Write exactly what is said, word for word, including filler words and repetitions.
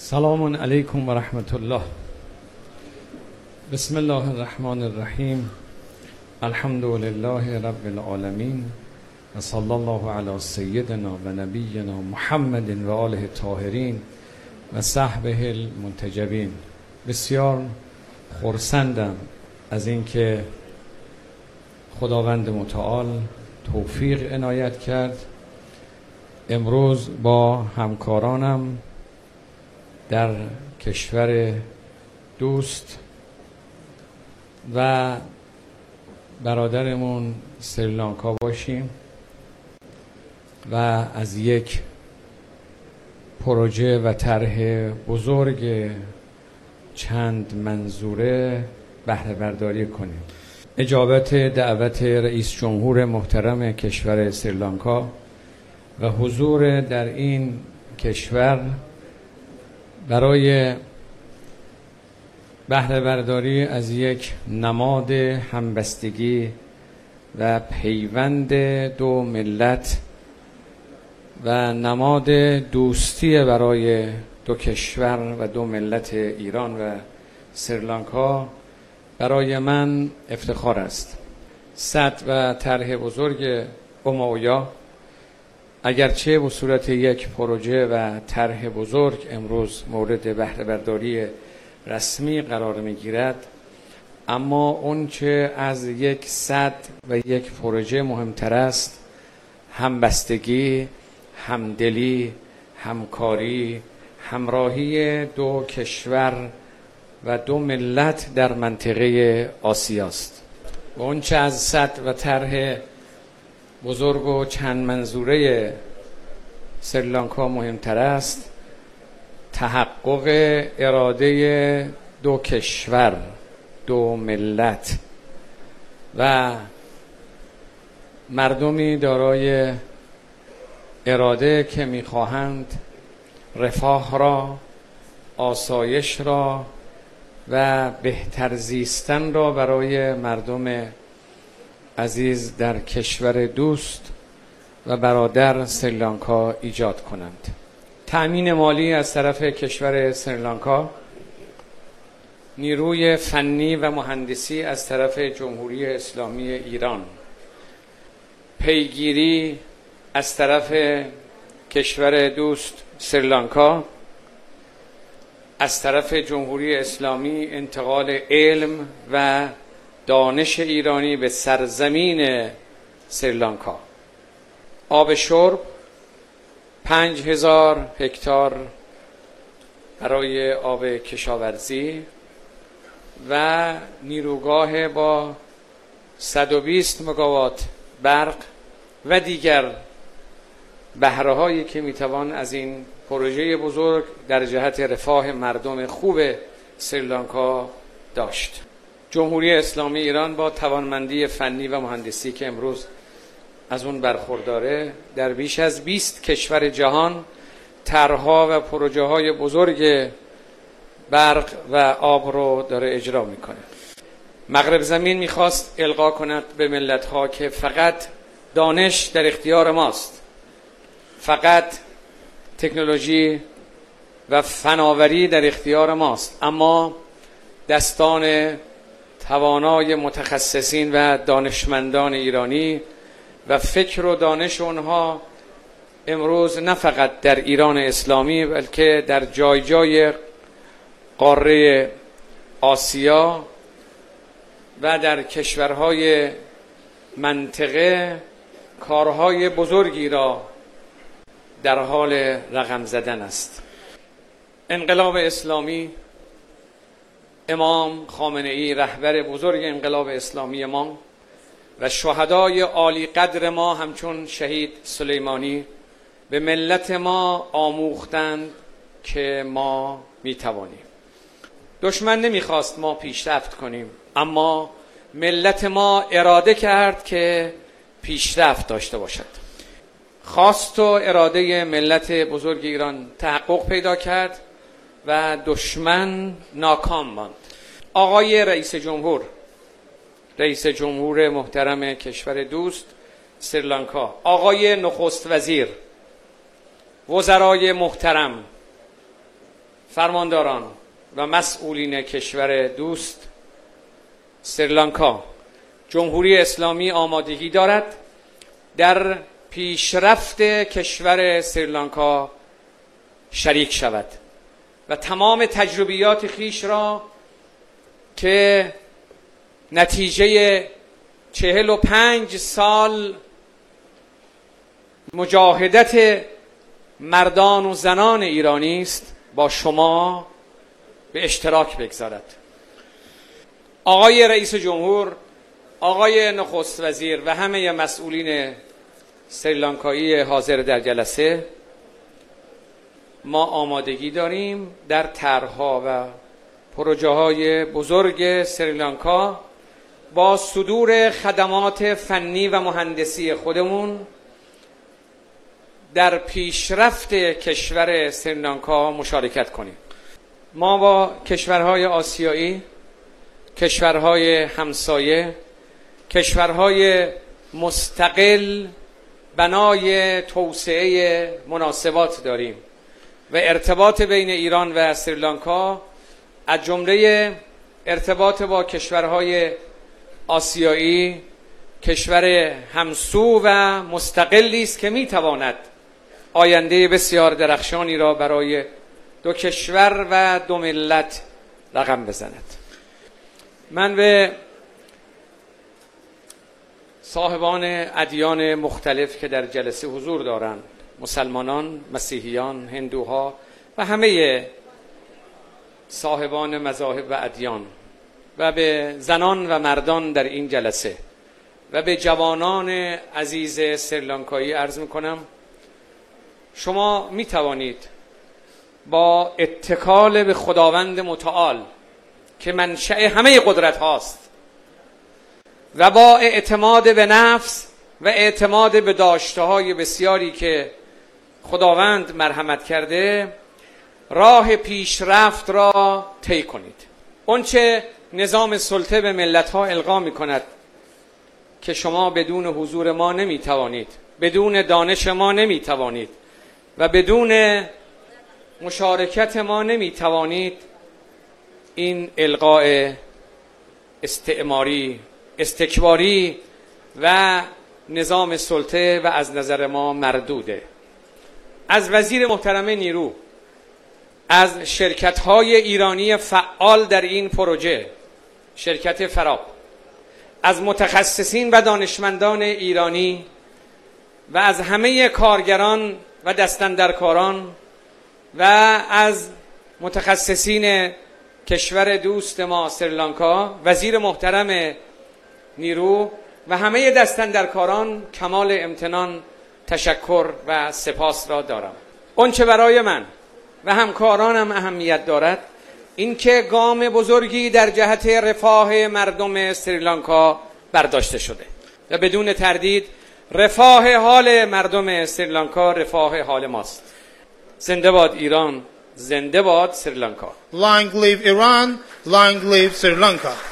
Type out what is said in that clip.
سلام علیکم و رحمت الله. بسم الله الرحمن الرحیم. الحمد لله رب العالمین و صلی الله علی سیدنا و نبینا محمد و آله الطاهرین و صحبه المنتجبین. بسیار خرسندم از اینکه خداوند متعال توفیق عنایت کرد امروز با همکارانم در کشور دوست و برادرمون سریلانکا باشیم و از یک پروژه و طرح بزرگ چند منظوره بهره برداری کنیم. اجابت دعوت رئیس جمهور محترم کشور سریلانکا و حضور در این کشور برای بهره برداری از یک نماد همبستگی و پیوند دو ملت و نماد دوستی برای دو کشور و دو ملت ایران و سریلانکا برای من افتخار است. سد و طرح بزرگ امویا اگرچه به صورت یک پروژه و طرح بزرگ امروز مورد بهره برداری رسمی قرار میگیرد، اما اون چه از یک سد و یک پروژه مهمتر است همبستگی، همدلی، همکاری، همراهی دو کشور و دو ملت در منطقه آسیاست. و اون چه از سد و طرح بزرگ و چند منظوره سریلانکا مهمتر است تحقق اراده دو کشور، دو ملت و مردمی دارای اراده که میخواهند رفاه را، آسایش را و بهتر زیستن را برای مردم عزیز در کشور دوست و برادر سریلانکا ایجاد کنند. تأمین مالی از طرف کشور سریلانکا، نیروی فنی و مهندسی از طرف جمهوری اسلامی ایران، پیگیری از طرف کشور دوست سریلانکا، از طرف جمهوری اسلامی انتقال علم و دانش ایرانی به سرزمین سریلانکا، آب شرب پنج هزار هکتار برای آب کشاورزی و نیروگاه با صد و بیست مگاوات برق و دیگر بهره هایی که میتوان از این پروژه بزرگ در جهت رفاه مردم خوب سریلانکا داشت. جمهوری اسلامی ایران با توانمندی فنی و مهندسی که امروز از اون برخورداره در بیش از بیست کشور جهان طرح‌ها و پروژه‌های بزرگ برق و آب رو داره اجرا میکنه. مغرب زمین میخواست القا کند به ملت‌ها که فقط دانش در اختیار ماست، فقط تکنولوژی و فناوری در اختیار ماست، اما دستان توانای متخصصین و دانشمندان ایرانی و فکر و دانش اونها امروز نه فقط در ایران اسلامی بلکه در جای جای قاره آسیا و در کشورهای منطقه کارهای بزرگی را در حال رقم زدن است. انقلاب اسلامی، امام خامنه ای رهبر بزرگ انقلاب اسلامی ما و شهدای عالی قدر ما همچون شهید سلیمانی به ملت ما آموختند که ما میتوانیم. دشمن نمیخواست ما پیشرفت کنیم، اما ملت ما اراده کرد که پیشرفت داشته باشد. خواست و اراده ملت بزرگ ایران تحقق پیدا کرد و دشمن ناکام ماند. آقای رئیس جمهور، رئیس جمهور محترم کشور دوست سریلانکا، آقای نخست وزیر، وزرای محترم، فرمانداران و مسئولین کشور دوست سریلانکا، جمهوری اسلامی آمادگی دارد در پیشرفت کشور سریلانکا شریک شود و تمام تجربیات خیش را که نتیجه چهل و پنج سال مجاهدت مردان و زنان ایرانی است با شما به اشتراک بگذارد. آقای رئیس جمهور، آقای نخست وزیر و همه مسئولین سریلانکایی حاضر در جلسه، ما آمادگی داریم در طرح‌ها و پروژه‌های بزرگ سریلانکا با صدور خدمات فنی و مهندسی خودمون در پیشرفت کشور سریلانکا مشارکت کنیم. ما با کشورهای آسیایی، کشورهای همسایه، کشورهای مستقل بنای توسعه مناسبات داریم و ارتباط بین ایران و سریلانکا از جمله ارتباط با کشورهای آسیایی کشور همسو و مستقلی است که میتواند آینده بسیار درخشانی را برای دو کشور و دو ملت رقم بزند. من به صاحبان ادیان مختلف که در جلسه حضور دارند، مسلمانان، مسیحیان، هندوها و همه صاحبان مذاهب و ادیان و به زنان و مردان در این جلسه و به جوانان عزیز سریلانکایی عرض میکنم شما می توانید با اتکال به خداوند متعال که منشأ همه قدرت هاست و با اعتماد به نفس و اعتماد به داشته‌های بسیاری که خداوند مرحمت کرده راه پیشرفت را طی کنید. اونچه نظام سلطه به ملت‌ها القا می‌کند که شما بدون حضور ما نمی‌توانید، بدون دانش ما نمی‌توانید و بدون مشارکت ما نمی‌توانید، این القاء استعماری، استکباری و نظام سلطه و از نظر ما مردوده. از وزیر محترم نیرو، از شرکت‌های ایرانی فعال در این پروژه، شرکت فراب، از متخصصین و دانشمندان ایرانی و از همه کارگران و دستاندرکاران و از متخصصین کشور دوست ما سریلانکا، وزیر محترم نیرو و همه دستاندرکاران کمال امتنان، تشکر و سپاس را دارم. اون چه برای من و همکارانم اهمیت دارد این که گام بزرگی در جهت رفاه مردم سریلانکا برداشته شده و بدون تردید رفاه حال مردم سریلانکا رفاه حال ماست. زنده باد ایران، زنده باد سریلانکا. Long live Iran, long live Sri Lanka.